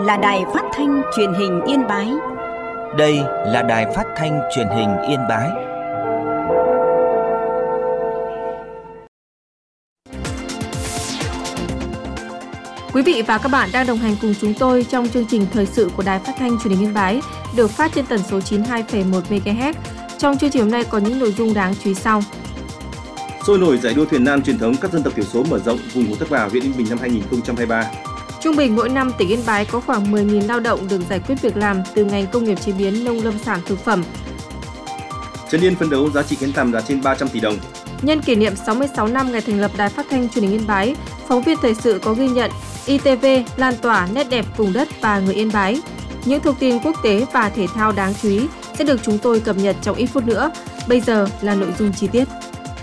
là Đài Phát thanh Truyền hình Yên Bái. Đây là Đài Phát thanh Truyền hình Yên Bái. Quý vị và các bạn đang đồng hành cùng chúng tôi trong chương trình thời sự của Đài Phát thanh Truyền hình Yên Bái, được phát trên tần số 92,1 MHz. Trong chương trình hôm nay có những nội dung đáng chú ý sau. Sôi nổi giải đua thuyền nan truyền thống các dân tộc thiểu số mở rộng vùng Hồ Thác Bà, huyện Yên Bình năm 2023. Trung bình mỗi năm tỉnh Yên Bái có khoảng 10.000 lao động được giải quyết việc làm từ ngành công nghiệp chế biến nông lâm sản thực phẩm. Trấn Yên phấn đấu giá trị kén tằm đạt trên 300 tỷ đồng. Nhân kỷ niệm 66 năm ngày thành lập Đài Phát thanh Truyền hình Yên Bái, phóng viên thời sự có ghi nhận ITV lan tỏa nét đẹp vùng đất và người Yên Bái. Những thông tin quốc tế và thể thao đáng chú ý sẽ được chúng tôi cập nhật trong ít phút nữa. Bây giờ là nội dung chi tiết.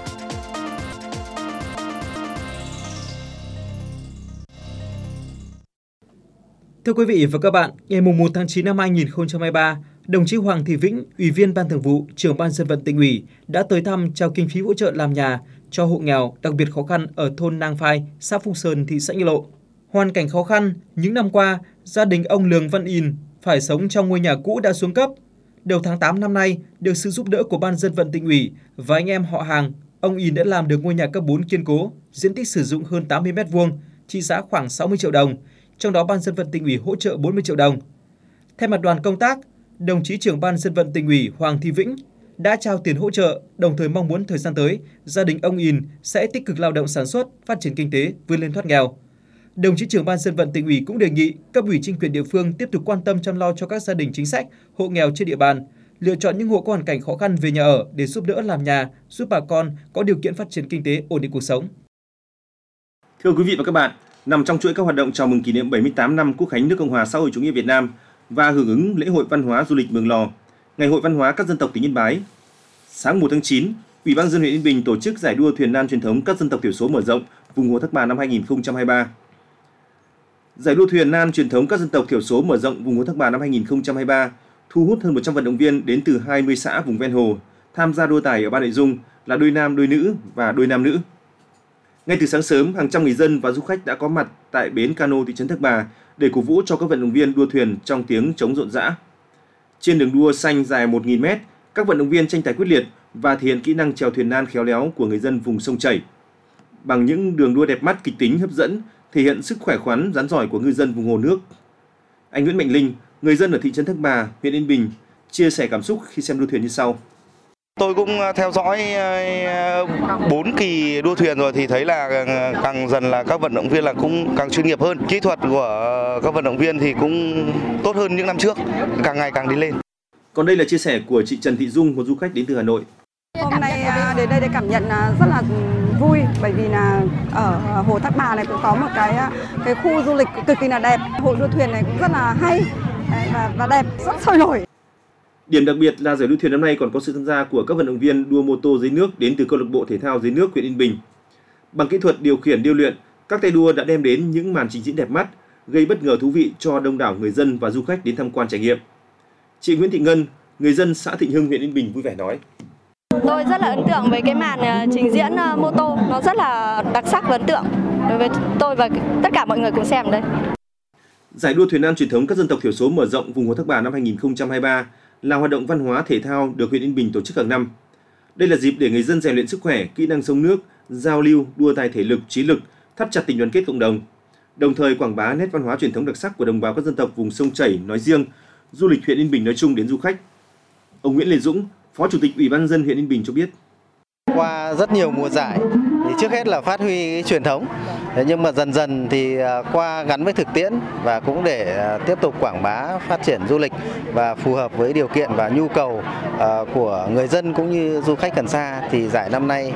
Thưa quý vị và các bạn, ngày 1 tháng 9 năm 2023, đồng chí Hoàng Thị Vĩnh, Ủy viên Ban Thường vụ, Trưởng Ban Dân vận Tỉnh ủy đã tới thăm trao kinh phí hỗ trợ làm nhà cho hộ nghèo đặc biệt khó khăn ở thôn Nang Phai, xã Phúc Sơn, thị xã Nghĩa Lộ. Hoàn cảnh khó khăn, những năm qua, gia đình ông Lường Văn In phải sống trong ngôi nhà cũ đã xuống cấp. Đầu tháng 8 năm nay, được sự giúp đỡ của Ban Dân vận Tỉnh ủy và anh em họ hàng, ông In đã làm được ngôi nhà cấp 4 kiên cố, diện tích sử dụng hơn 80 m2, trị giá khoảng 60 triệu đồng. Trong đó Ban Dân vận Tỉnh ủy hỗ trợ 40 triệu đồng. Thay mặt đoàn công tác, đồng chí Trưởng Ban Dân vận Tỉnh ủy Hoàng Thị Vĩnh đã trao tiền hỗ trợ, đồng thời mong muốn thời gian tới, gia đình ông In sẽ tích cực lao động sản xuất, phát triển kinh tế, vươn lên thoát nghèo. Đồng chí Trưởng Ban Dân vận Tỉnh ủy cũng đề nghị cấp ủy chính quyền địa phương tiếp tục quan tâm chăm lo cho các gia đình chính sách, hộ nghèo trên địa bàn, lựa chọn những hộ có hoàn cảnh khó khăn về nhà ở để giúp đỡ làm nhà, giúp bà con có điều kiện phát triển kinh tế, ổn định cuộc sống. Thưa quý vị và các bạn, nằm trong chuỗi các hoạt động chào mừng kỷ niệm 78 năm Quốc khánh nước Cộng hòa xã hội chủ nghĩa Việt Nam và hưởng ứng lễ hội văn hóa du lịch Mường Lò, Ngày hội văn hóa các dân tộc tỉnh Yên Bái, sáng 1 tháng 9, Ủy ban nhân dân huyện Yên Bình tổ chức giải đua thuyền nan truyền thống các dân tộc thiểu số mở rộng vùng Hồ Thác Bà năm 2023. Giải đua thuyền nan truyền thống các dân tộc thiểu số mở rộng vùng Hồ Thác Bà năm 2023 thu hút hơn 100 vận động viên đến từ 20 xã vùng ven hồ tham gia đua tài ở 3 nội dung là đôi nam, đôi nữ và đôi nam nữ. Ngay từ sáng sớm, hàng trăm người dân và du khách đã có mặt tại bến cano thị trấn Thác Bà để cổ vũ cho các vận động viên đua thuyền trong tiếng trống rộn rã. Trên đường đua xanh dài 1.000 m, các vận động viên tranh tài quyết liệt và thể hiện kỹ năng chèo thuyền nan khéo léo của người dân vùng sông chảy. Bằng những đường đua đẹp mắt, kịch tính, hấp dẫn, thể hiện sức khỏe khoắn, rắn giỏi của ngư dân vùng hồ nước. Anh Nguyễn Mạnh Linh, người dân ở thị trấn Thác Bà, huyện Yên Bình, chia sẻ cảm xúc khi xem đua thuyền như sau. Tôi cũng theo dõi 4 kỳ đua thuyền rồi thì thấy là càng dần là các vận động viên là cũng càng chuyên nghiệp hơn. Kỹ thuật của các vận động viên thì cũng tốt hơn những năm trước, càng ngày càng đi lên. Còn đây là chia sẻ của chị Trần Thị Dung, một du khách đến từ Hà Nội. Hôm nay đến đây để cảm nhận rất là vui, bởi vì là ở Hồ Thác Bà này cũng có một cái khu du lịch cực kỳ là đẹp. Hội đua thuyền này cũng rất là hay và đẹp, rất sôi nổi. Điểm đặc biệt là giải đua thuyền năm nay còn có sự tham gia của các vận động viên đua mô tô dưới nước đến từ câu lạc bộ thể thao dưới nước huyện Yên Bình. Bằng kỹ thuật điều khiển điêu luyện, các tay đua đã đem đến những màn trình diễn đẹp mắt, gây bất ngờ thú vị cho đông đảo người dân và du khách đến tham quan trải nghiệm. Chị Nguyễn Thị Ngân, người dân xã Thịnh Hưng, huyện Yên Bình vui vẻ nói: Tôi rất là ấn tượng với cái màn trình diễn mô tô, nó rất là đặc sắc và ấn tượng đối với tôi và tất cả mọi người cùng xem ở đây. Giải đua thuyền nan truyền thống các dân tộc thiểu số mở rộng vùng Hồ Thác Bà năm 2023 là hoạt động văn hóa thể thao được huyện Yên Bình tổ chức hàng năm. Đây là dịp để người dân rèn luyện sức khỏe, kỹ năng sông nước, giao lưu, đua tài thể lực, trí lực, thắt chặt tình đoàn kết cộng đồng. Đồng thời quảng bá nét văn hóa truyền thống đặc sắc của đồng bào các dân tộc vùng sông chảy nói riêng, du lịch huyện Yên Bình nói chung đến du khách. Ông Nguyễn Lê Dũng, Phó Chủ tịch Ủy ban nhân dân huyện Yên Bình cho biết: Qua rất nhiều mùa giải thì trước hết là phát huy cái truyền thống, nhưng mà dần dần thì qua gắn với thực tiễn và cũng để tiếp tục quảng bá phát triển du lịch và phù hợp với điều kiện và nhu cầu của người dân cũng như du khách gần xa, thì giải năm nay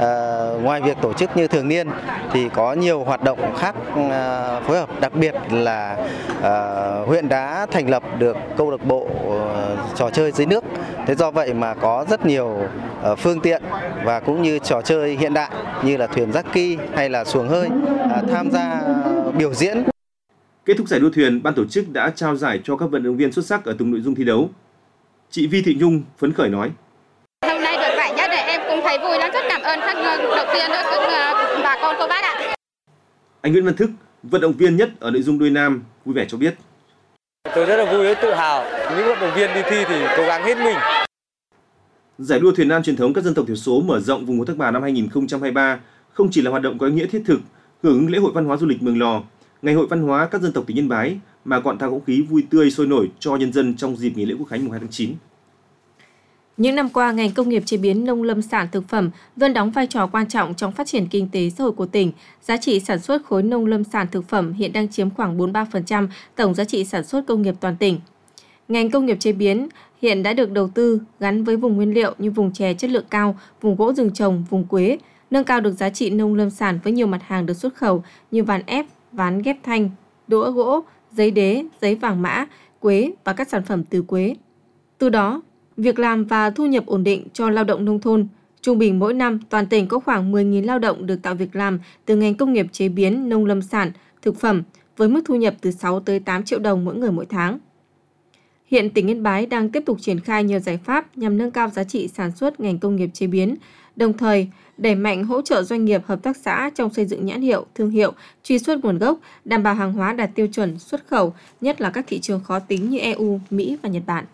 ngoài việc tổ chức như thường niên thì có nhiều hoạt động khác phối hợp, đặc biệt là huyện đã thành lập được câu lạc bộ trò chơi dưới nước. Thế do vậy mà có rất nhiều phương tiện và cũng như trò chơi hiện đại như là thuyền ski hay là xuồng hơi tham gia biểu diễn. Kết thúc giải đua thuyền, ban tổ chức đã trao giải cho các vận động viên xuất sắc ở từng nội dung thi đấu. Chị Vi Thị Nhung phấn khởi nói: Hôm nay được giải nhất để em cũng thấy vui lắm, rất cảm ơn các động viên các bà con cô bác ạ. Anh Nguyễn Văn Thức, vận động viên nhất ở nội dung đôi nam, vui vẻ cho biết: Tôi rất là vui, rất tự hào. Những vận động viên đi thi thì cố gắng hết mình. Giải đua thuyền nan truyền thống các dân tộc thiểu số mở rộng vùng Hồ Thác Bà năm 2023 không chỉ là hoạt động có ý nghĩa thiết thực, hưởng ứng lễ hội văn hóa du lịch Mường Lò, Ngày hội văn hóa các dân tộc tỉnh Yên Bái mà còn tạo không khí vui tươi sôi nổi cho nhân dân trong dịp nghỉ lễ Quốc khánh mùng 2 tháng 9. Những năm qua, ngành công nghiệp chế biến nông lâm sản thực phẩm luôn đóng vai trò quan trọng trong phát triển kinh tế xã hội của tỉnh. Giá trị sản xuất khối nông lâm sản thực phẩm hiện đang chiếm khoảng 43% tổng giá trị sản xuất công nghiệp toàn tỉnh. Ngành công nghiệp chế biến hiện đã được đầu tư gắn với vùng nguyên liệu như vùng chè chất lượng cao, vùng gỗ rừng trồng, vùng quế, nâng cao được giá trị nông lâm sản với nhiều mặt hàng được xuất khẩu như ván ép, ván ghép thanh, đũa gỗ, giấy đế, giấy vàng mã, quế và các sản phẩm từ quế. Từ đó, việc làm và thu nhập ổn định cho lao động nông thôn. Trung bình mỗi năm, toàn tỉnh có khoảng 10.000 lao động được tạo việc làm từ ngành công nghiệp chế biến nông lâm sản, thực phẩm với mức thu nhập từ 6 tới 8 triệu đồng mỗi người mỗi tháng. Hiện tỉnh Yên Bái đang tiếp tục triển khai nhiều giải pháp nhằm nâng cao giá trị sản xuất ngành công nghiệp chế biến, đồng thời đẩy mạnh hỗ trợ doanh nghiệp hợp tác xã trong xây dựng nhãn hiệu, thương hiệu, truy xuất nguồn gốc, đảm bảo hàng hóa đạt tiêu chuẩn xuất khẩu, nhất là các thị trường khó tính như EU, Mỹ và Nhật Bản.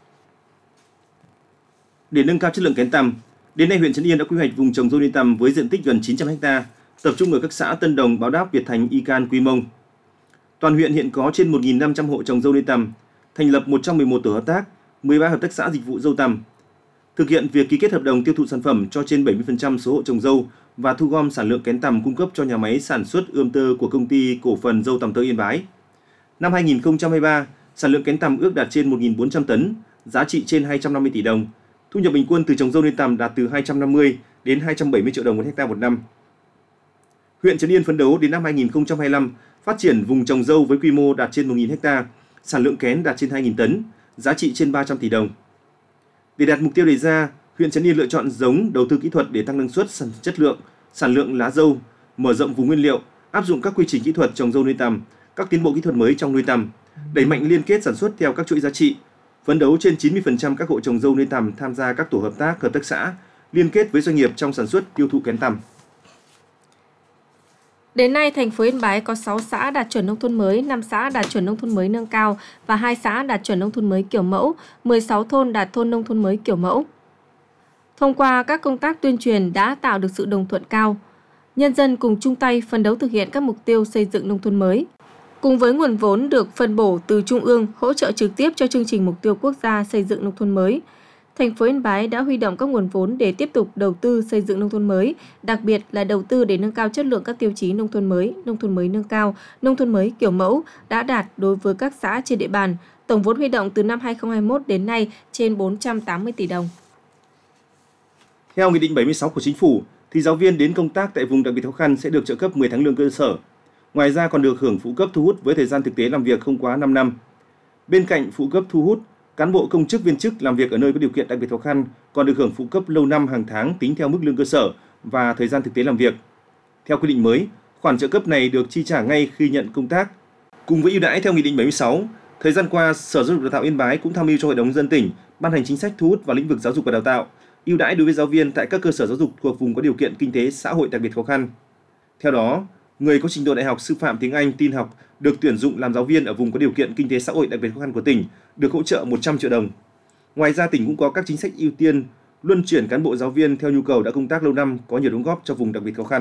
Để nâng cao chất lượng kén tằm, đến nay huyện Trấn Yên đã quy hoạch vùng trồng dâu nuôi tằm với diện tích gần 900 ha, tập trung ở các xã Tân Đồng, Báo Đáp, Việt Thành, Y Can, Quy Mông. Toàn huyện hiện có trên 1.500 hộ trồng dâu nuôi tằm, thành lập 111 tổ hợp tác, 13 hợp tác xã dịch vụ dâu tằm. Thực hiện việc ký kết hợp đồng tiêu thụ sản phẩm cho trên 70% số hộ trồng dâu và thu gom sản lượng kén tằm cung cấp cho nhà máy sản xuất ươm tơ của công ty cổ phần dâu tằm tơ Yên Bái. Năm 2023, sản lượng kén tằm ước đạt trên 1.400 tấn, giá trị trên 250 tỷ đồng. Thu nhập bình quân từ trồng dâu nuôi tằm đạt từ 250 đến 270 triệu đồng một hectare một năm. Huyện Trấn Yên phấn đấu đến năm 2025 phát triển vùng trồng dâu với quy mô đạt trên 1.000 hectare, sản lượng kén đạt trên 2.000 tấn, giá trị trên 300 tỷ đồng. Để đạt mục tiêu đề ra, huyện Trấn Yên lựa chọn giống, đầu tư kỹ thuật để tăng năng suất, chất lượng, sản lượng lá dâu, mở rộng vùng nguyên liệu, áp dụng các quy trình kỹ thuật trồng dâu nuôi tằm, các tiến bộ kỹ thuật mới trong nuôi tằm, đẩy mạnh liên kết sản xuất theo các chuỗi giá trị, phấn đấu trên 90% các hộ trồng dâu nuôi tằm tham gia các tổ hợp tác xã, liên kết với doanh nghiệp trong sản xuất tiêu thụ kén tằm. Đến nay, thành phố Yên Bái có 6 xã đạt chuẩn nông thôn mới, 5 xã đạt chuẩn nông thôn mới nâng cao và 2 xã đạt chuẩn nông thôn mới kiểu mẫu, 16 thôn đạt thôn nông thôn mới kiểu mẫu. Thông qua các công tác tuyên truyền đã tạo được sự đồng thuận cao. Nhân dân cùng chung tay phấn đấu thực hiện các mục tiêu xây dựng nông thôn mới. Cùng với nguồn vốn được phân bổ từ Trung ương hỗ trợ trực tiếp cho chương trình mục tiêu quốc gia xây dựng nông thôn mới, thành phố Yên Bái đã huy động các nguồn vốn để tiếp tục đầu tư xây dựng nông thôn mới, đặc biệt là đầu tư để nâng cao chất lượng các tiêu chí nông thôn mới nâng cao, nông thôn mới kiểu mẫu đã đạt đối với các xã trên địa bàn. Tổng vốn huy động từ năm 2021 đến nay trên 480 tỷ đồng. Theo Nghị định 76 của Chính phủ, thì giáo viên đến công tác tại vùng đặc biệt khó khăn sẽ được trợ cấp 10 tháng lương cơ sở. Ngoài ra còn được hưởng phụ cấp thu hút với thời gian thực tế làm việc không quá 5 năm. Bên cạnh phụ cấp thu hút, cán bộ công chức viên chức làm việc ở nơi có điều kiện đặc biệt khó khăn còn được hưởng phụ cấp lâu năm hàng tháng tính theo mức lương cơ sở và thời gian thực tế làm việc. Theo quy định mới, khoản trợ cấp này được chi trả ngay khi nhận công tác. Cùng với ưu đãi theo Nghị định 76, thời gian qua, Sở Giáo dục Đào tạo Yên Bái cũng tham mưu cho Hội đồng nhân dân tỉnh ban hành chính sách thu hút vào lĩnh vực giáo dục và đào tạo, ưu đãi đối với giáo viên tại các cơ sở giáo dục thuộc vùng có điều kiện kinh tế xã hội đặc biệt khó khăn. Theo đó, người có trình độ đại học sư phạm tiếng Anh, tin học được tuyển dụng làm giáo viên ở vùng có điều kiện kinh tế xã hội đặc biệt khó khăn của tỉnh được hỗ trợ 100 triệu đồng. Ngoài ra, tỉnh cũng có các chính sách ưu tiên luân chuyển cán bộ giáo viên theo nhu cầu đã công tác lâu năm có nhiều đóng góp cho vùng đặc biệt khó khăn.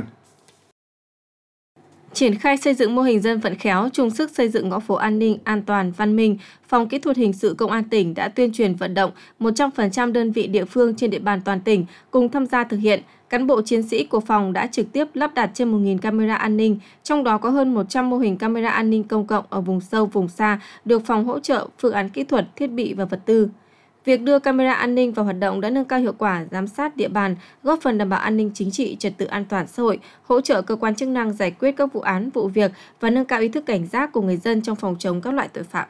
Triển khai xây dựng mô hình dân vận khéo, chung sức xây dựng ngõ phố an ninh, an toàn, văn minh, Phòng Kỹ thuật Hình sự Công an tỉnh đã tuyên truyền vận động 100% đơn vị địa phương trên địa bàn toàn tỉnh cùng tham gia thực hiện. Cán bộ chiến sĩ của phòng đã trực tiếp lắp đặt trên 1.000 camera an ninh, trong đó có hơn 100 mô hình camera an ninh công cộng ở vùng sâu, vùng xa, được phòng hỗ trợ phương án kỹ thuật, thiết bị và vật tư. Việc đưa camera an ninh vào hoạt động đã nâng cao hiệu quả giám sát địa bàn, góp phần đảm bảo an ninh chính trị, trật tự an toàn xã hội, hỗ trợ cơ quan chức năng giải quyết các vụ án, vụ việc và nâng cao ý thức cảnh giác của người dân trong phòng chống các loại tội phạm.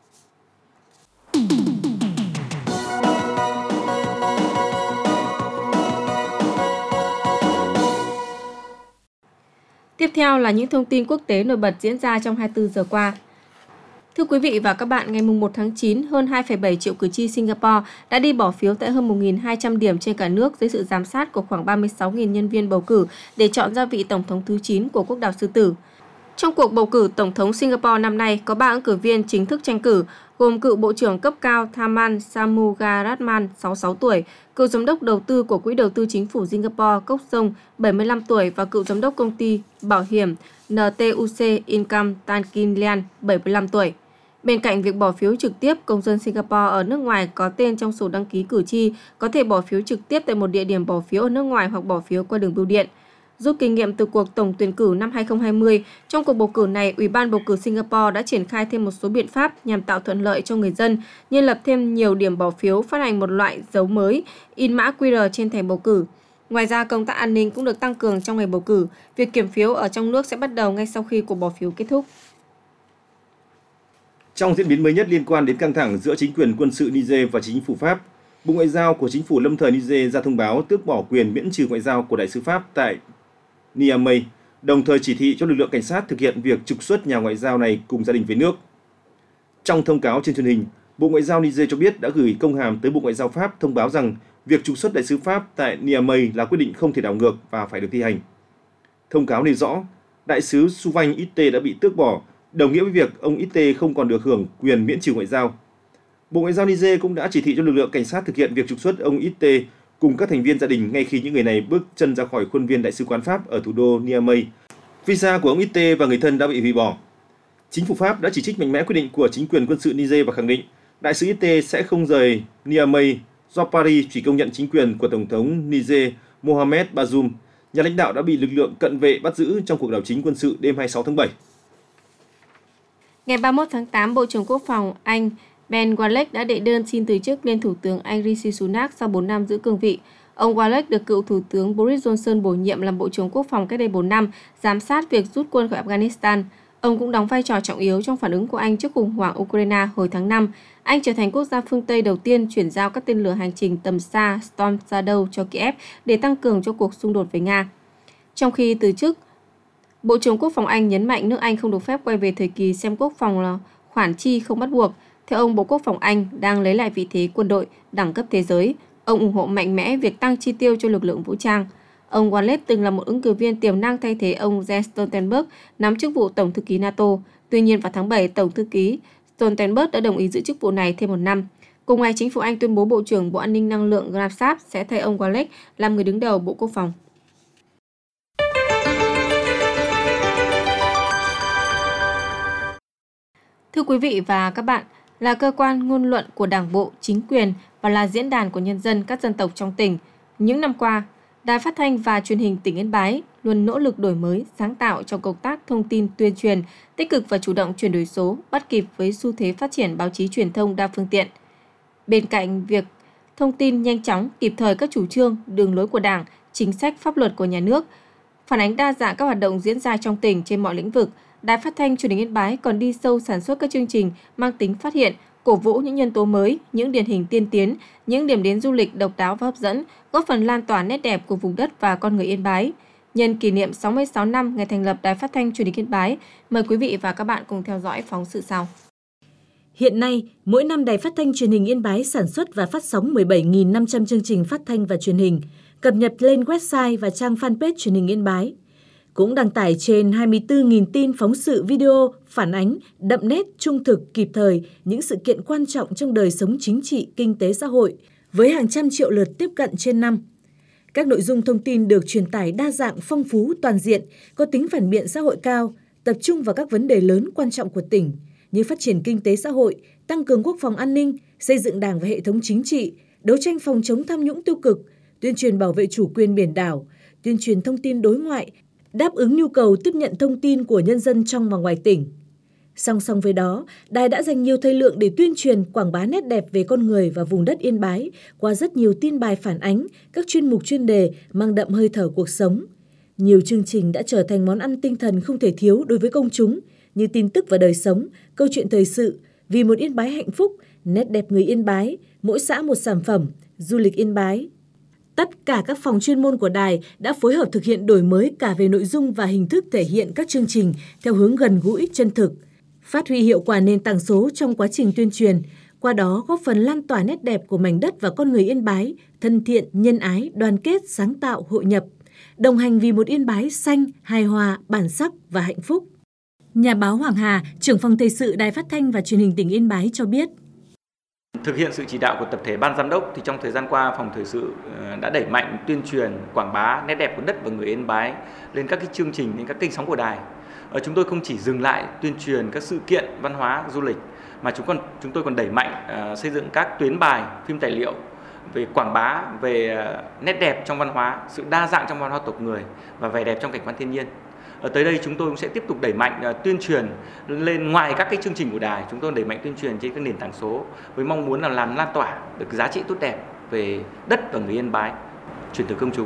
Tiếp theo là những thông tin quốc tế nổi bật diễn ra trong 24 giờ qua. Thưa quý vị và các bạn, ngày 1 tháng 9, hơn 2,7 triệu cử tri Singapore đã đi bỏ phiếu tại hơn 1.200 điểm trên cả nước dưới sự giám sát của khoảng 36.000 nhân viên bầu cử để chọn ra vị Tổng thống thứ 9 của quốc đảo Sư Tử. Trong cuộc bầu cử Tổng thống Singapore năm nay, có 3 ứng cử viên chính thức tranh cử, gồm cựu Bộ trưởng cấp cao Tharman Shanmugaratnam, 66 tuổi, cựu Giám đốc đầu tư của Quỹ đầu tư Chính phủ Singapore Kok Song, 75 tuổi và cựu Giám đốc công ty bảo hiểm NTUC Income Tan Kim Lian, 75 tuổi. Bên cạnh việc bỏ phiếu trực tiếp, công dân Singapore ở nước ngoài có tên trong sổ đăng ký cử tri có thể bỏ phiếu trực tiếp tại một địa điểm bỏ phiếu ở nước ngoài hoặc bỏ phiếu qua đường bưu điện. Rút kinh nghiệm từ cuộc tổng tuyển cử năm 2020, trong cuộc bầu cử này, Ủy ban bầu cử Singapore đã triển khai thêm một số biện pháp nhằm tạo thuận lợi cho người dân, như lập thêm nhiều điểm bỏ phiếu, phát hành một loại dấu mới, in mã QR trên thẻ bầu cử. Ngoài ra, công tác an ninh cũng được tăng cường trong ngày bầu cử. Việc kiểm phiếu ở trong nước sẽ bắt đầu ngay sau khi cuộc bỏ phiếu kết thúc. Trong diễn biến mới nhất liên quan đến căng thẳng giữa chính quyền quân sự Niger và chính phủ Pháp, Bộ Ngoại giao của chính phủ lâm thời Niger ra thông báo tước bỏ quyền miễn trừ ngoại giao của đại sứ Pháp tại Niamey, đồng thời chỉ thị cho lực lượng cảnh sát thực hiện việc trục xuất nhà ngoại giao này cùng gia đình về nước. Trong thông cáo trên truyền hình, Bộ Ngoại giao Niger cho biết đã gửi công hàm tới Bộ Ngoại giao Pháp thông báo rằng việc trục xuất đại sứ Pháp tại Niamey là quyết định không thể đảo ngược và phải được thi hành. Thông cáo nêu rõ, đại sứ Souvanh Ite đã bị tước bỏ, đồng nghĩa với việc ông Ite không còn được hưởng quyền miễn trừ ngoại giao. Bộ Ngoại giao Niger cũng đã chỉ thị cho lực lượng cảnh sát thực hiện việc trục xuất ông Ite cùng các thành viên gia đình ngay khi những người này bước chân ra khỏi khuôn viên đại sứ quán Pháp ở thủ đô Niamey. Visa của ông Ite và người thân đã bị hủy bỏ. Chính phủ Pháp đã chỉ trích mạnh mẽ quyết định của chính quyền quân sự Niger và khẳng định đại sứ Ite sẽ không rời Niamey do Paris chỉ công nhận chính quyền của Tổng thống Niger Mohamed Bazoum. Nhà lãnh đạo đã bị lực lượng cận vệ bắt giữ trong cuộc đảo chính quân sự đêm 26 tháng 7. Ngày 31 tháng 8, Bộ trưởng Quốc phòng Anh Ben Wallace đã đệ đơn xin từ chức lên Thủ tướng Anh Rishi Sunak sau 4 năm giữ cương vị. Ông Wallace được cựu Thủ tướng Boris Johnson bổ nhiệm làm Bộ trưởng Quốc phòng cách đây 4 năm, giám sát việc rút quân khỏi Afghanistan. Ông cũng đóng vai trò trọng yếu trong phản ứng của Anh trước khủng hoảng Ukraine hồi tháng 5. Anh trở thành quốc gia phương Tây đầu tiên chuyển giao các tên lửa hành trình tầm xa Storm Shadow cho Kiev để tăng cường cho cuộc xung đột với Nga. Trong khi từ chức, Bộ trưởng Quốc phòng Anh nhấn mạnh nước Anh không được phép quay về thời kỳ xem quốc phòng là khoản chi không bắt buộc. Theo ông, Bộ Quốc phòng Anh đang lấy lại vị thế quân đội đẳng cấp thế giới. Ông ủng hộ mạnh mẽ việc tăng chi tiêu cho lực lượng vũ trang. Ông Wallace từng là một ứng cử viên tiềm năng thay thế ông Jens Stoltenberg nắm chức vụ Tổng thư ký NATO. Tuy nhiên, vào tháng 7, Tổng thư ký Stoltenberg đã đồng ý giữ chức vụ này thêm 1 năm. Cùng ngày, chính phủ Anh tuyên bố Bộ trưởng Bộ An ninh Năng lượng Graham Sharp sẽ thay ông Wallace làm người đứng đầu Bộ Quốc phòng. Thưa quý vị và các bạn, là cơ quan ngôn luận của Đảng bộ, chính quyền và là diễn đàn của nhân dân các dân tộc trong tỉnh, những năm qua, Đài Phát thanh và Truyền hình tỉnh Yên Bái luôn nỗ lực đổi mới, sáng tạo trong công tác thông tin tuyên truyền, tích cực và chủ động chuyển đổi số, bắt kịp với xu thế phát triển báo chí truyền thông đa phương tiện. Bên cạnh việc thông tin nhanh chóng, kịp thời các chủ trương, đường lối của Đảng, chính sách pháp luật của nhà nước, phản ánh đa dạng các hoạt động diễn ra trong tỉnh trên mọi lĩnh vực, Đài Phát thanh Truyền hình Yên Bái còn đi sâu sản xuất các chương trình mang tính phát hiện, cổ vũ những nhân tố mới, những điển hình tiên tiến, những điểm đến du lịch độc đáo và hấp dẫn, góp phần lan tỏa nét đẹp của vùng đất và con người Yên Bái. Nhân kỷ niệm 66 năm ngày thành lập Đài Phát thanh Truyền hình Yên Bái, mời quý vị và các bạn cùng theo dõi phóng sự sau. Hiện nay, mỗi năm Đài Phát thanh Truyền hình Yên Bái sản xuất và phát sóng 17.500 chương trình phát thanh và truyền hình, cập nhật lên website và trang fanpage Truyền hình Yên Bái. Cũng đăng tải trên 24.000 tin phóng sự video phản ánh đậm nét, trung thực, kịp thời những sự kiện quan trọng trong đời sống chính trị, kinh tế xã hội, với hàng trăm triệu lượt tiếp cận trên năm. Các nội dung thông tin được truyền tải đa dạng, phong phú, toàn diện, có tính phản biện xã hội cao, tập trung vào các vấn đề lớn quan trọng của tỉnh như phát triển kinh tế xã hội, tăng cường quốc phòng an ninh, xây dựng Đảng và hệ thống chính trị, đấu tranh phòng chống tham nhũng tiêu cực, tuyên truyền bảo vệ chủ quyền biển đảo, tuyên truyền thông tin đối ngoại, đáp ứng nhu cầu tiếp nhận thông tin của nhân dân trong và ngoài tỉnh. Song song với đó, Đài đã dành nhiều thời lượng để tuyên truyền, quảng bá nét đẹp về con người và vùng đất Yên Bái qua rất nhiều tin bài phản ánh, các chuyên mục chuyên đề mang đậm hơi thở cuộc sống. Nhiều chương trình đã trở thành món ăn tinh thần không thể thiếu đối với công chúng, như tin tức và đời sống, câu chuyện thời sự, vì một Yên Bái hạnh phúc, nét đẹp người Yên Bái, mỗi xã một sản phẩm, du lịch Yên Bái. Tất cả các phòng chuyên môn của Đài đã phối hợp thực hiện đổi mới cả về nội dung và hình thức thể hiện các chương trình theo hướng gần gũi, chân thực, phát huy hiệu quả nền tảng số trong quá trình tuyên truyền, qua đó góp phần lan tỏa nét đẹp của mảnh đất và con người Yên Bái, thân thiện, nhân ái, đoàn kết, sáng tạo, hội nhập, đồng hành vì một Yên Bái xanh, hài hòa, bản sắc và hạnh phúc. Nhà báo Hoàng Hà, trưởng phòng thời sự Đài Phát thanh và Truyền hình tỉnh Yên Bái cho biết. Thực hiện sự chỉ đạo của tập thể ban giám đốc thì trong thời gian qua phòng thời sự đã đẩy mạnh tuyên truyền quảng bá nét đẹp của đất và người Yên Bái lên các cái chương trình, lên các kênh sóng của đài. Chúng tôi không chỉ dừng lại tuyên truyền các sự kiện văn hóa du lịch mà chúng tôi còn đẩy mạnh xây dựng các tuyến bài, phim tài liệu về quảng bá về nét đẹp trong văn hóa, sự đa dạng trong văn hóa tộc người và vẻ đẹp trong cảnh quan thiên nhiên. Tới đây chúng tôi cũng sẽ tiếp tục đẩy mạnh tuyên truyền lên ngoài các cái chương trình của đài, chúng tôi đẩy mạnh tuyên truyền trên các nền tảng số với mong muốn là làm lan tỏa được giá trị tốt đẹp về đất và người Yên Bái truyền tới công chúng.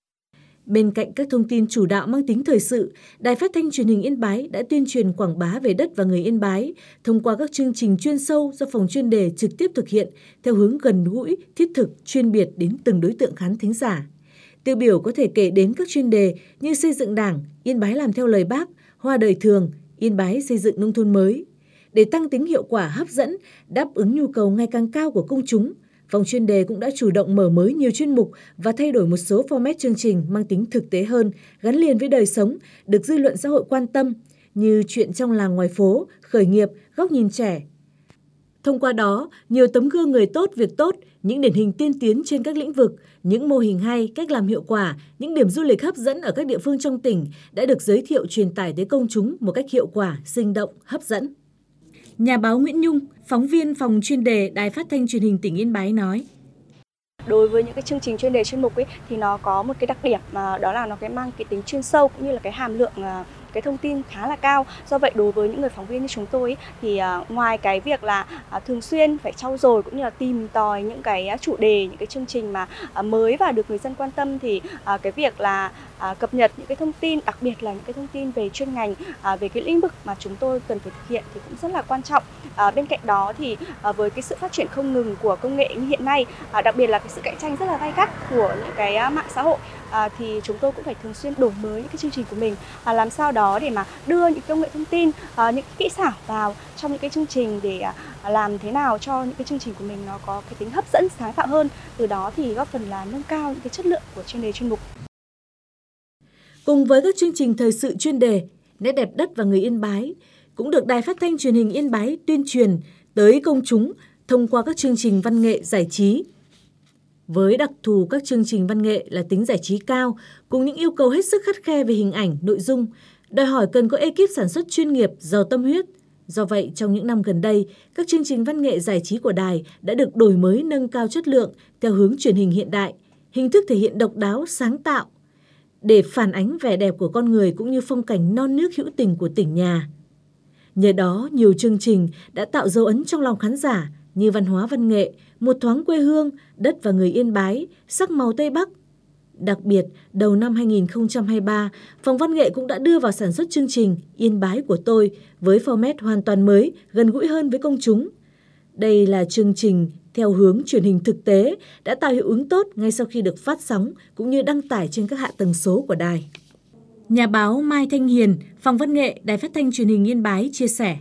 Bên cạnh các thông tin chủ đạo mang tính thời sự, Đài Phát thanh Truyền hình Yên Bái đã tuyên truyền quảng bá về đất và người Yên Bái thông qua các chương trình chuyên sâu do phòng chuyên đề trực tiếp thực hiện theo hướng gần gũi, thiết thực, chuyên biệt đến từng đối tượng khán thính giả. Tiêu biểu có thể kể đến các chuyên đề như xây dựng Đảng, Yên Bái làm theo lời Bác, Hoa đời thường, Yên Bái xây dựng nông thôn mới. Để tăng tính hiệu quả hấp dẫn, đáp ứng nhu cầu ngày càng cao của công chúng, phòng chuyên đề cũng đã chủ động mở mới nhiều chuyên mục và thay đổi một số format chương trình mang tính thực tế hơn, gắn liền với đời sống, được dư luận xã hội quan tâm, như chuyện trong làng ngoài phố, khởi nghiệp, góc nhìn trẻ. Thông qua đó, nhiều tấm gương người tốt, việc tốt, những điển hình tiên tiến trên các lĩnh vực, những mô hình hay, cách làm hiệu quả, những điểm du lịch hấp dẫn ở các địa phương trong tỉnh đã được giới thiệu truyền tải tới công chúng một cách hiệu quả, sinh động, hấp dẫn. Nhà báo Nguyễn Nhung, phóng viên phòng chuyên đề Đài Phát thanh Truyền hình tỉnh Yên Bái nói. Đối với những cái chương trình chuyên đề chuyên mục ấy thì nó có một cái đặc điểm mà đó là nó cái mang cái tính chuyên sâu cũng như là cái hàm lượng cái thông tin khá là cao. Do vậy đối với những người phóng viên như chúng tôi ấy, thì ngoài cái việc là thường xuyên phải trau dồi cũng như là tìm tòi những cái chủ đề, những cái chương trình mà mới và được người dân quan tâm thì cái việc là cập nhật những cái thông tin, đặc biệt là những cái thông tin về chuyên ngành, về cái lĩnh vực mà chúng tôi cần phải thực hiện thì cũng rất là quan trọng. Bên cạnh đó thì với cái sự phát triển không ngừng của công nghệ như hiện nay, đặc biệt là cái sự cạnh tranh rất là gay gắt của những cái mạng xã hội, thì chúng tôi cũng phải thường xuyên đổi mới những cái chương trình của mình, làm sao đó để mà đưa những công nghệ thông tin, những kỹ xảo vào trong những cái chương trình để làm thế nào cho những cái chương trình của mình nó có cái tính hấp dẫn, sáng tạo hơn, từ đó thì góp phần là nâng cao những cái chất lượng của chuyên đề chuyên mục. Cùng với các chương trình thời sự chuyên đề, nét đẹp đất và người Yên Bái cũng được Đài Phát thanh Truyền hình Yên Bái tuyên truyền tới công chúng thông qua các chương trình văn nghệ giải trí. Với đặc thù các chương trình văn nghệ là tính giải trí cao, cùng những yêu cầu hết sức khắt khe về hình ảnh, nội dung, đòi hỏi cần có ekip sản xuất chuyên nghiệp, giàu tâm huyết. Do vậy, trong những năm gần đây, các chương trình văn nghệ giải trí của đài đã được đổi mới nâng cao chất lượng theo hướng truyền hình hiện đại, hình thức thể hiện độc đáo, sáng tạo, để phản ánh vẻ đẹp của con người cũng như phong cảnh non nước hữu tình của tỉnh nhà. Nhờ đó, nhiều chương trình đã tạo dấu ấn trong lòng khán giả như văn hóa văn nghệ, một thoáng quê hương, đất và người Yên Bái, sắc màu Tây Bắc. Đặc biệt, đầu năm 2023, phòng văn nghệ cũng đã đưa vào sản xuất chương trình Yên Bái của tôi với format hoàn toàn mới, gần gũi hơn với công chúng. Đây là chương trình theo hướng truyền hình thực tế đã tạo hiệu ứng tốt ngay sau khi được phát sóng cũng như đăng tải trên các hạ tầng số của đài. Nhà báo Mai Thanh Hiền, phòng văn nghệ Đài Phát thanh Truyền hình Yên Bái chia sẻ.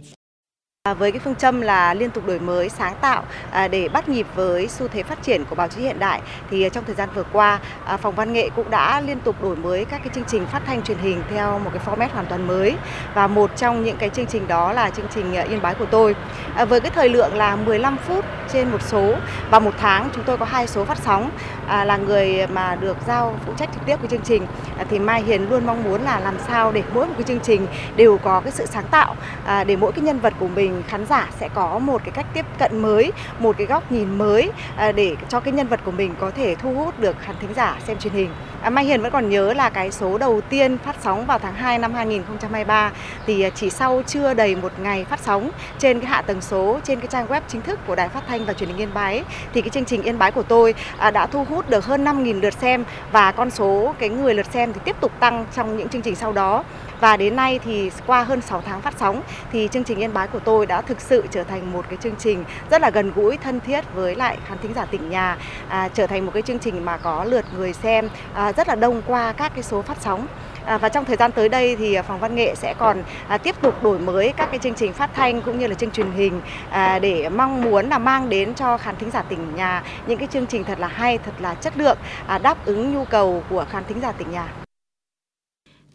Với cái phương châm là liên tục đổi mới, sáng tạo để bắt nhịp với xu thế phát triển của báo chí hiện đại thì trong thời gian vừa qua, phòng văn nghệ cũng đã liên tục đổi mới các cái chương trình phát thanh truyền hình theo một cái format hoàn toàn mới, và một trong những cái chương trình đó là chương trình Yên Bái của tôi. Với cái thời lượng là 15 phút trên một số, và một tháng chúng tôi có 2 số phát sóng. Là người mà được giao phụ trách trực tiếp cái chương trình thì Mai Hiền luôn mong muốn là làm sao để mỗi một cái chương trình đều có cái sự sáng tạo, để mỗi cái nhân vật của mình khán giả sẽ có một cái cách tiếp cận mới, một cái góc nhìn mới để cho cái nhân vật của mình có thể thu hút được khán thính giả xem truyền hình. Mai Hiền vẫn còn nhớ là cái số đầu tiên phát sóng vào tháng 2 năm 2023 thì chỉ sau chưa đầy một ngày phát sóng trên cái hạ tầng số, trên cái trang web chính thức của Đài Phát thanh và Truyền hình Yên Bái thì cái chương trình Yên Bái của tôi đã thu hút được hơn 5.000 lượt xem, và con số cái người lượt xem thì tiếp tục tăng trong những chương trình sau đó. Và đến nay thì qua hơn 6 tháng phát sóng thì chương trình Yên Bái của tôi đã thực sự trở thành một cái chương trình rất là gần gũi, thân thiết với lại khán thính giả tỉnh nhà, trở thành một cái chương trình mà có lượt người xem rất là đông qua các cái số phát sóng. Và trong thời gian tới đây thì phòng văn nghệ sẽ còn tiếp tục đổi mới các cái chương trình phát thanh cũng như là chương truyền hình để mong muốn là mang đến cho khán thính giả tỉnh nhà những cái chương trình thật là hay, thật là chất lượng, đáp ứng nhu cầu của khán thính giả tỉnh nhà.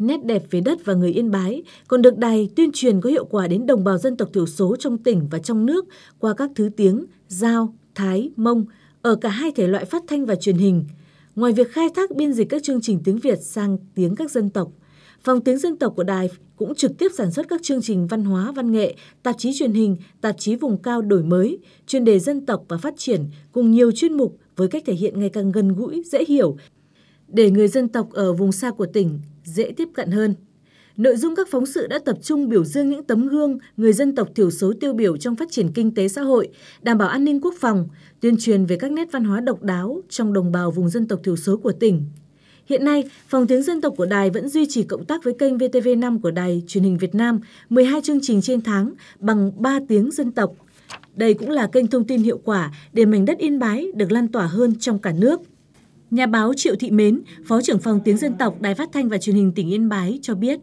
nét đẹp về đất và người Yên Bái còn được đài tuyên truyền có hiệu quả đến đồng bào dân tộc thiểu số trong tỉnh và trong nước qua các thứ tiếng Dao, Thái, Mông ở cả hai thể loại phát thanh và truyền hình. Ngoài việc khai thác biên dịch các chương trình tiếng Việt sang tiếng các dân tộc, Phòng Tiếng Dân tộc của đài cũng trực tiếp sản xuất các chương trình văn hóa, văn nghệ, tạp chí truyền hình, tạp chí vùng cao đổi mới, chuyên đề dân tộc và phát triển cùng nhiều chuyên mục với cách thể hiện ngày càng gần gũi, dễ hiểu để người dân tộc ở vùng xa của tỉnh dễ tiếp cận hơn. Nội dung các phóng sự đã tập trung biểu dương những tấm gương người dân tộc thiểu số tiêu biểu trong phát triển kinh tế xã hội, đảm bảo an ninh quốc phòng, tuyên truyền về các nét văn hóa độc đáo trong đồng bào vùng dân tộc thiểu số của tỉnh. Hiện nay, Phòng Tiếng Dân tộc của đài vẫn duy trì cộng tác với kênh VTV5 của Đài Truyền hình Việt Nam, 12 chương trình trên tháng bằng 3 tiếng dân tộc. Đây cũng là kênh thông tin hiệu quả để mảnh đất Yên Bái được lan tỏa hơn trong cả nước. Nhà báo Triệu Thị Mến, Phó trưởng Phòng Tiếng Dân tộc Đài Phát thanh và Truyền hình tỉnh Yên Bái cho biết.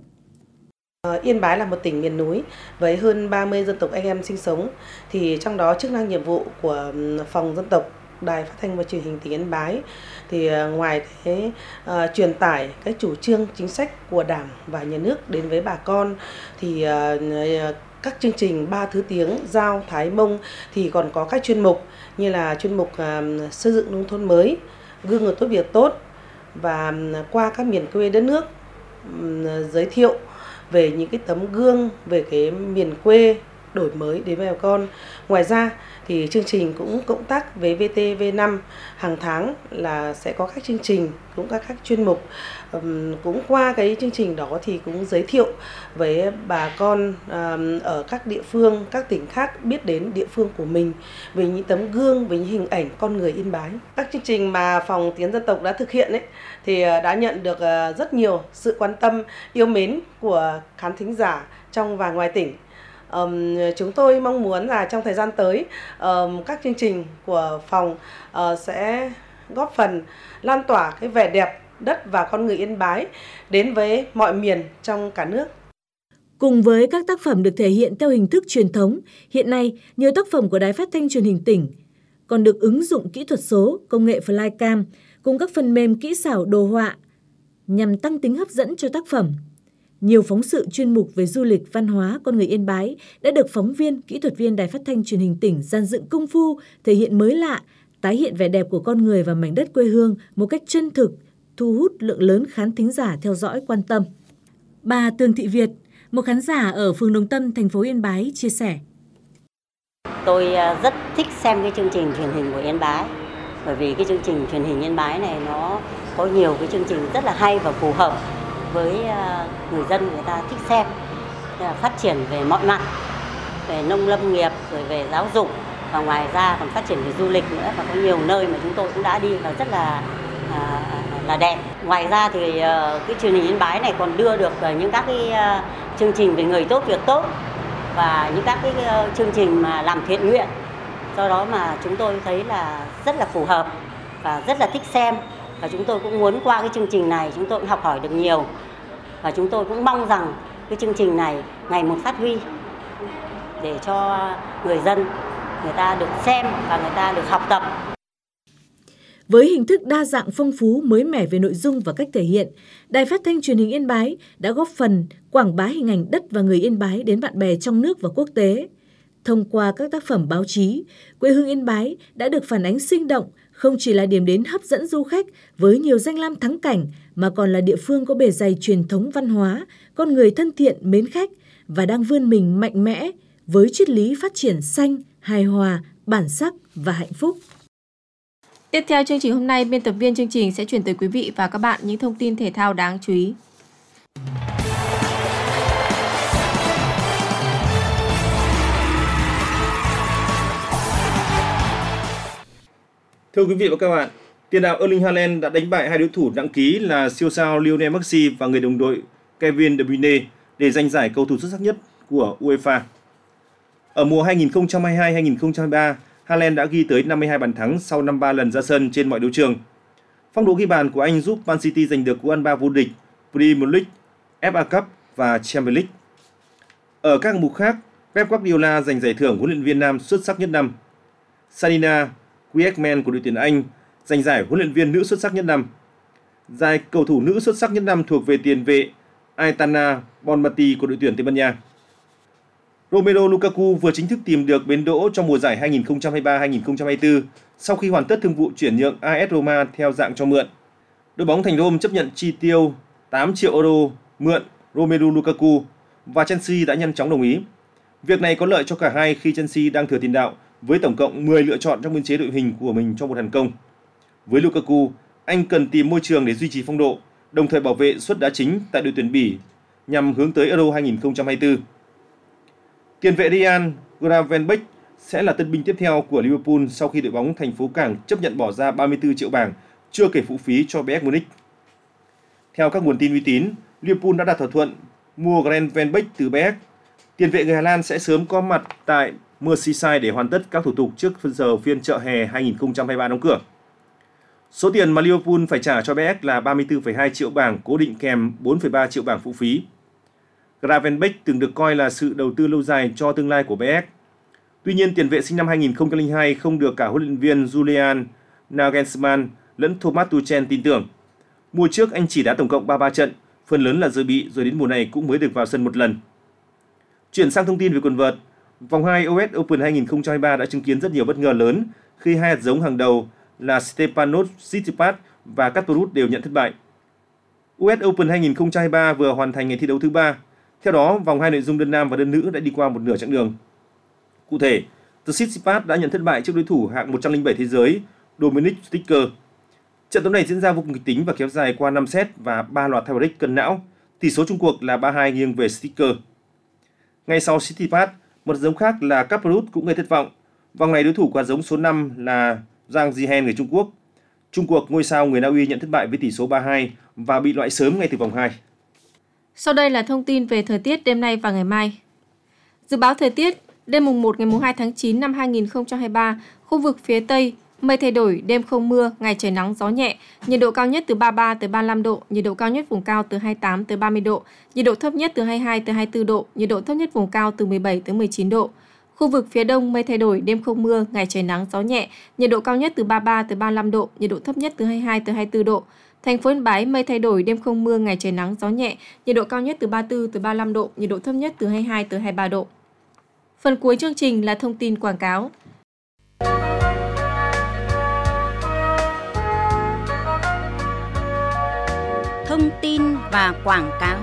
Yên Bái là một tỉnh miền núi với hơn 30 dân tộc anh em sinh sống, thì trong đó chức năng nhiệm vụ của Phòng Dân tộc Đài Phát thanh và Truyền hình tỉnh Yên Bái thì ngoài truyền tải cái chủ trương chính sách của Đảng và Nhà nước đến với bà con, thì các chương trình 3 thứ tiếng Dao, Thái, Mông thì còn có các chuyên mục như là chuyên mục xây dựng nông thôn mới, gương người tốt việc tốt, và qua các miền quê đất nước giới thiệu về những cái tấm gương về cái miền quê đổi mới đến với bà con. Ngoài ra thì chương trình cũng cộng tác với VTV5, hàng tháng là sẽ có các chương trình, cũng các chuyên mục. Cũng qua cái chương trình đó thì cũng giới thiệu với bà con ở các địa phương, các tỉnh khác biết đến địa phương của mình về những tấm gương, về những hình ảnh con người Yên Bái. Các chương trình mà Phòng Tiếng Dân tộc đã thực hiện thì đã nhận được rất nhiều sự quan tâm, yêu mến của khán thính giả trong và ngoài tỉnh. Chúng tôi mong muốn là trong thời gian tới, các chương trình của phòng sẽ góp phần lan tỏa cái vẻ đẹp đất và con người Yên Bái đến với mọi miền trong cả nước. Cùng với các tác phẩm được thể hiện theo hình thức truyền thống, hiện nay nhiều tác phẩm của Đài Phát thanh Truyền hình tỉnh còn được ứng dụng kỹ thuật số, công nghệ flycam cùng các phần mềm kỹ xảo đồ họa nhằm tăng tính hấp dẫn cho tác phẩm. Nhiều phóng sự chuyên mục về du lịch, văn hóa, con người Yên Bái đã được phóng viên, kỹ thuật viên Đài Phát thanh Truyền hình tỉnh dàn dựng công phu, thể hiện mới lạ, tái hiện vẻ đẹp của con người và mảnh đất quê hương một cách chân thực, thu hút lượng lớn khán thính giả theo dõi quan tâm. Bà Tường Thị Việt, một khán giả ở phường Đồng Tâm, thành phố Yên Bái chia sẻ. Tôi rất thích xem cái chương trình truyền hình của Yên Bái, bởi vì cái chương trình truyền hình Yên Bái này nó có nhiều cái chương trình rất là hay và phù hợp với người dân, người ta thích xem, phát triển về mọi mặt, về nông lâm nghiệp, rồi về giáo dục, và ngoài ra còn phát triển về du lịch nữa, và có nhiều nơi mà chúng tôi cũng đã đi và rất là đẹp. Ngoài ra thì cái truyền hình Yên Bái này còn đưa được những các cái chương trình về người tốt việc tốt và những các cái chương trình mà làm thiện nguyện. Do đó mà chúng tôi thấy là rất là phù hợp và rất là thích xem. Và chúng tôi cũng muốn qua cái chương trình này chúng tôi cũng học hỏi được nhiều. Và chúng tôi cũng mong rằng cái chương trình này ngày một phát huy để cho người dân, người ta được xem và người ta được học tập. Với hình thức đa dạng phong phú, mới mẻ về nội dung và cách thể hiện, Đài Phát thanh Truyền hình Yên Bái đã góp phần quảng bá hình ảnh đất và người Yên Bái đến bạn bè trong nước và quốc tế. Thông qua các tác phẩm báo chí, quê hương Yên Bái đã được phản ánh sinh động, không chỉ là điểm đến hấp dẫn du khách với nhiều danh lam thắng cảnh, mà còn là địa phương có bề dày truyền thống văn hóa, con người thân thiện, mến khách và đang vươn mình mạnh mẽ với triết lý phát triển xanh, hài hòa, bản sắc và hạnh phúc. Tiếp theo chương trình hôm nay, biên tập viên chương trình sẽ chuyển tới quý vị và các bạn những thông tin thể thao đáng chú ý. Thưa quý vị và các bạn, tiền đạo Erling Haaland đã đánh bại hai đối thủ nặng ký là siêu sao Lionel Messi và người đồng đội Kevin De Bruyne để giành giải cầu thủ xuất sắc nhất của UEFA. Ở mùa 2022-2023, Haaland đã ghi tới 52 bàn thắng sau 53 lần ra sân trên mọi đấu trường. Phong độ ghi bàn của anh giúp Man City giành được cú ăn ba vô địch Premier League, FA Cup và Champions League. Ở các hạng mục khác, Pep Guardiola giành giải thưởng huấn luyện viên nam xuất sắc nhất năm. Sarina Wiegman của đội tuyển Anh giành giải huấn luyện viên nữ xuất sắc nhất năm. Giải cầu thủ nữ xuất sắc nhất năm thuộc về tiền vệ Aitana Bonmati của đội tuyển Tây Ban Nha. Romelu Lukaku vừa chính thức tìm được bến đỗ trong mùa giải 2023-2024 sau khi hoàn tất thương vụ chuyển nhượng AS Roma theo dạng cho mượn. Đội bóng thành Rome chấp nhận chi tiêu 8 triệu euro mượn Romelu Lukaku và Chelsea đã nhanh chóng đồng ý. Việc này có lợi cho cả hai khi Chelsea đang thừa tiền đạo với tổng cộng 10 lựa chọn trong biên chế đội hình của mình cho một hàng công. Với Lukaku, anh cần tìm môi trường để duy trì phong độ, đồng thời bảo vệ suất đá chính tại đội tuyển Bỉ nhằm hướng tới Euro 2024. Tiền vệ Ryan Gravenberch sẽ là tân binh tiếp theo của Liverpool sau khi đội bóng thành phố Cảng chấp nhận bỏ ra 34 triệu bảng, chưa kể phụ phí cho Bayern Munich. Theo các nguồn tin uy tín, Liverpool đã đạt thỏa thuận mua Gravenberch từ Bayern. Tiền vệ người Hà Lan sẽ sớm có mặt tại Merseyside để hoàn tất các thủ tục trước giờ phiên chợ hè 2023 đóng cửa. Số tiền mà Liverpool phải trả cho Bayern là 34,2 triệu bảng cố định kèm 4,3 triệu bảng phụ phí. Gravenberch từng được coi là sự đầu tư lâu dài cho tương lai của Bayern. Tuy nhiên, tiền vệ sinh năm 2002 không được cả huấn luyện viên Julian Nagelsmann lẫn Thomas Tuchel tin tưởng. Mùa trước anh chỉ đá tổng cộng 33 trận, phần lớn là dự bị rồi đến mùa này cũng mới được vào sân một lần. Chuyển sang thông tin về quần vợt, vòng 2 US Open 2023 đã chứng kiến rất nhiều bất ngờ lớn khi hai hạt giống hàng đầu là Stefanos Tsitsipas và Casper Ruud đều nhận thất bại. US Open 2023 vừa hoàn thành ngày thi đấu thứ 3. Theo đó, vòng 2 nội dung đơn nam và đơn nữ đã đi qua một nửa chặng đường. Cụ thể, Tsitsipas đã nhận thất bại trước đối thủ hạng 107 thế giới Dominic Sticker. Trận đấu này diễn ra vô cùng kịch tính và kéo dài qua 5 set và 3 loạt tie break cân não. Tỷ số chung cuộc là 3-2 nghiêng về Sticker. Ngay sau Tsitsipas, một giống khác là Casper Ruud cũng gây thất vọng. Vòng này đối thủ của giống số 5 là Zhang Zihen người Trung Quốc. Chung cuộc, ngôi sao người Na Uy nhận thất bại với tỷ số 3-2 và bị loại sớm ngay từ vòng 2. Sau đây là thông tin về thời tiết đêm nay và ngày mai. Dự báo thời tiết, đêm mùng 1 ngày mùng 2 tháng 9 năm 2023, khu vực phía Tây, mây thay đổi, đêm không mưa, ngày trời nắng gió nhẹ, nhiệt độ cao nhất từ 33 tới 35 độ, nhiệt độ cao nhất vùng cao từ 28 tới 30 độ, nhiệt độ thấp nhất từ 22 tới 24 độ, nhiệt độ thấp nhất vùng cao từ 17 tới 19 độ. Khu vực phía Đông mây thay đổi, đêm không mưa, ngày trời nắng gió nhẹ, nhiệt độ cao nhất từ 33 tới 35 độ, nhiệt độ thấp nhất từ 22 tới 24 độ. Thành phố Yên Bái mây thay đổi, đêm không mưa, ngày trời nắng gió nhẹ, nhiệt độ cao nhất từ 34 tới 35 độ, nhiệt độ thấp nhất từ 22 tới 23 độ. Phần cuối chương trình là thông tin quảng cáo. Thông tin và quảng cáo.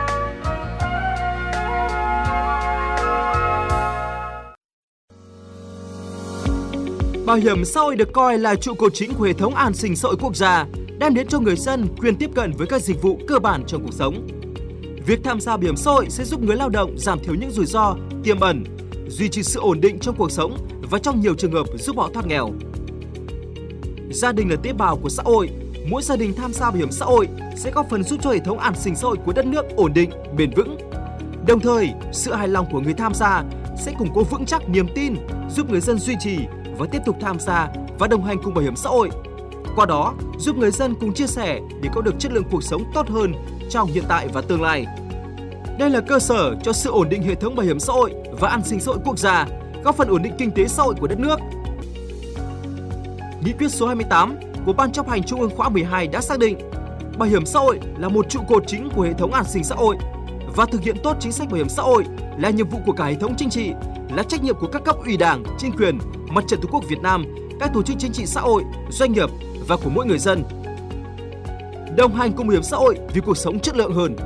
Bảo hiểm xã hội được coi là trụ cột chính của hệ thống an sinh xã hội quốc gia, đem đến cho người dân quyền tiếp cận với các dịch vụ cơ bản trong cuộc sống. Việc tham gia bảo hiểm xã hội sẽ giúp người lao động giảm thiểu những rủi ro tiềm ẩn, duy trì sự ổn định trong cuộc sống và trong nhiều trường hợp giúp họ thoát nghèo. Gia đình là tế bào của xã hội, mỗi gia đình tham gia bảo hiểm xã hội sẽ góp phần giúp cho hệ thống an sinh xã hội của đất nước ổn định, bền vững. Đồng thời, sự hài lòng của người tham gia sẽ củng cố vững chắc niềm tin, giúp người dân duy trì và tiếp tục tham gia và đồng hành cùng bảo hiểm xã hội. Qua đó, giúp người dân cùng chia sẻ để có được chất lượng cuộc sống tốt hơn trong hiện tại và tương lai. Đây là cơ sở cho sự ổn định hệ thống bảo hiểm xã hội và an sinh xã hội quốc gia, góp phần ổn định kinh tế xã hội của đất nước. Nghị quyết số 28 của Ban chấp hành Trung ương khóa 12 đã xác định bảo hiểm xã hội là một trụ cột chính của hệ thống an sinh xã hội và thực hiện tốt chính sách bảo hiểm xã hội là nhiệm vụ của cả hệ thống chính trị, là trách nhiệm của các cấp ủy Đảng, chính quyền, Mặt trận Tổ quốc Việt Nam, các tổ chức chính trị xã hội, doanh nghiệp và của mỗi người dân. Đồng hành cùng bảo hiểm xã hội vì cuộc sống chất lượng hơn.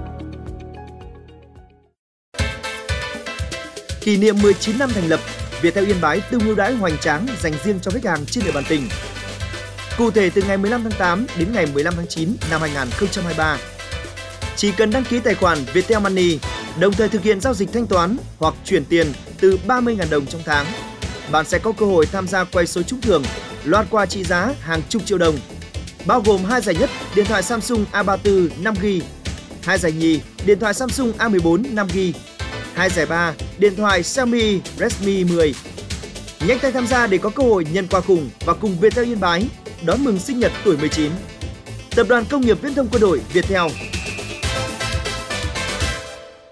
Kỷ niệm 19 năm thành lập, Viettel Yên Bái tung ưu đãi hoành tráng dành riêng cho khách hàng trên địa bàn tỉnh. Cụ thể từ ngày 15 tháng 8 đến ngày 15 tháng 9 năm 2023. Chỉ cần đăng ký tài khoản Viettel Money, đồng thời thực hiện giao dịch thanh toán hoặc chuyển tiền từ 30.000 đồng trong tháng, bạn sẽ có cơ hội tham gia quay số trúng thưởng, loạt quà trị giá hàng chục triệu đồng, bao gồm 2 giải nhất điện thoại Samsung A34 5GB, 2 giải nhì điện thoại Samsung A14 5GB, 2 giải ba điện thoại Xiaomi Redmi 10. Nhanh tay tham gia để có cơ hội nhận quà khủng và cùng Viettel Yên Bái đón mừng sinh nhật tuổi 19. Tập đoàn Công nghiệp Viễn thông Quân đội Viettel.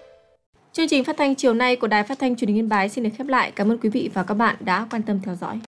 Chương trình phát thanh chiều nay của Đài Phát thanh Truyền hình Yên Bái xin được khép lại. Cảm ơn quý vị và các bạn đã quan tâm theo dõi.